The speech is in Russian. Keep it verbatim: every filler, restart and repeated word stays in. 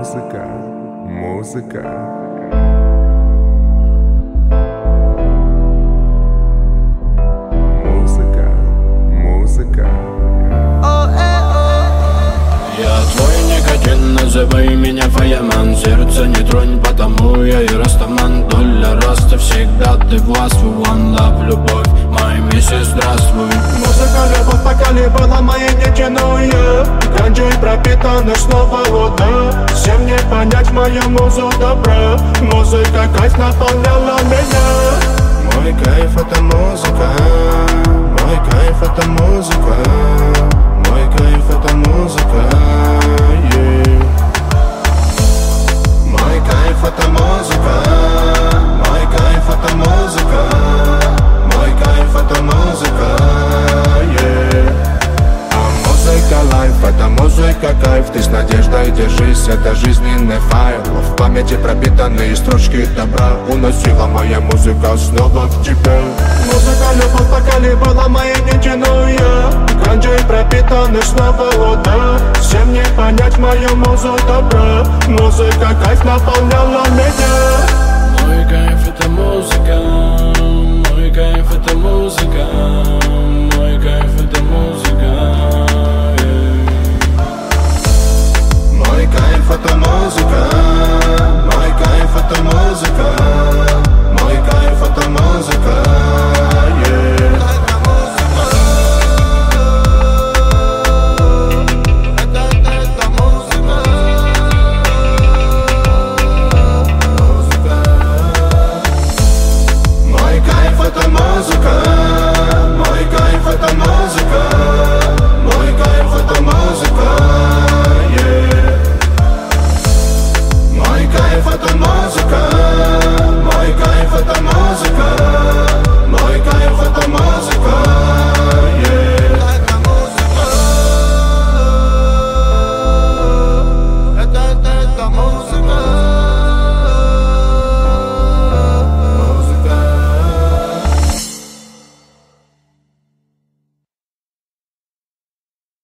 Музыка, музыка. Музыка, музыка. Я твой никотин, называй меня Фаяман. Сердце не тронь, потому я и растаман. Доля роста всегда ты властвуй. One love, любовь, моя миссис, здравствуй. Музыка, любовь, пока не была моей нечаянной. Ганджей пропитана снова вода. Всем не понять мою музу добра. Музыка, кайф наполняла меня. Мой кайф это музыка. Мой кайф это музыка. Мой кайф это музыка, yeah. Мой кайф это музыка. Мой кайф это музыка. Мой кайф это музыка, yeah. А музыка лайф, это музыка кайф. Ты с надеждой держись, это жизненный файл. В памяти пропитанные строчки добра. Уносила моя музыка снова к тебе. Музыка, любовь, пока не была моей нечаянной. Ганджей пропитаны снова вода. Всем не понять мою музу добра. Музыка, кайф наполняла меня. Мой кайф это музыка.